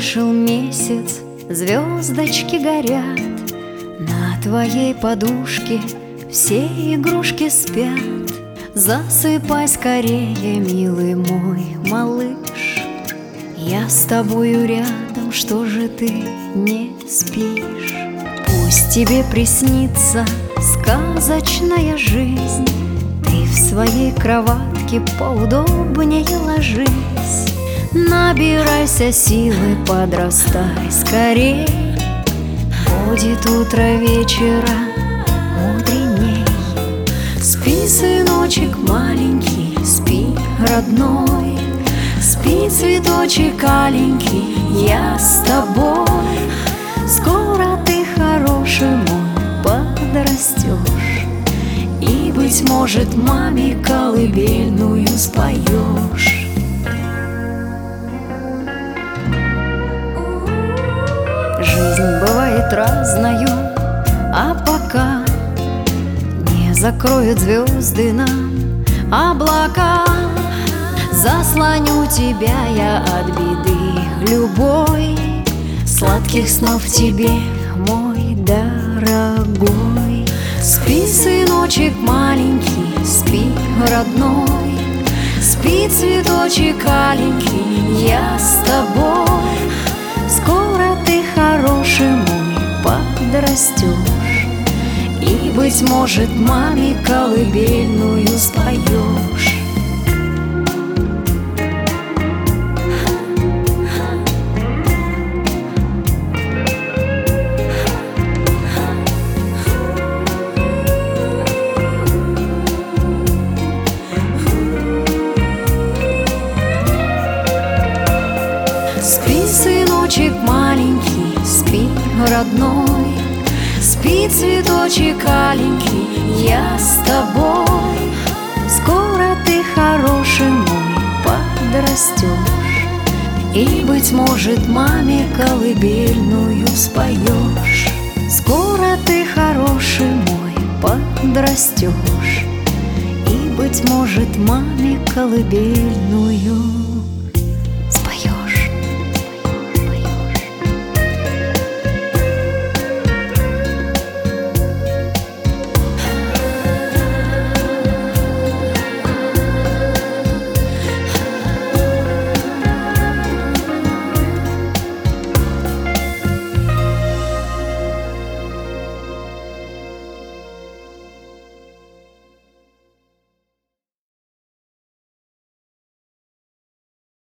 вышел месяц, звездочки горят, на твоей подушке все игрушки спят. Засыпай скорее, милый мой малыш, я с тобою рядом, что же ты не спишь? Пусть тебе приснится сказочная жизнь, ты в своей кроватке поудобнее ложись. Набирайся силы, подрастай скорей, будет утро вечера мудреней. Спи, сыночек маленький, спи, родной, спи, цветочек аленький, я с тобой. Скоро ты, хороший мой, подрастешь, и, быть может, маме колыбельную споешь. Жизнь бывает разною, а пока не закроют звезды нам облака, заслоню тебя я от беды любой. Сладких снов тебе, мой дорогой. Спи, сыночек маленький, спи, родной, спи, цветочек аленький, я с тобой. Скоро ты, хороший мой, подрастешь, и, быть может, маме колыбельную споешь. Спи, сыночек маленький, спи, родной, спи, цветочек аленький, я с тобой. Скоро ты, хороший мой, подрастешь, и, быть может, маме колыбельную споешь. Скоро ты, хороший мой, подрастешь, и, быть может, маме колыбельную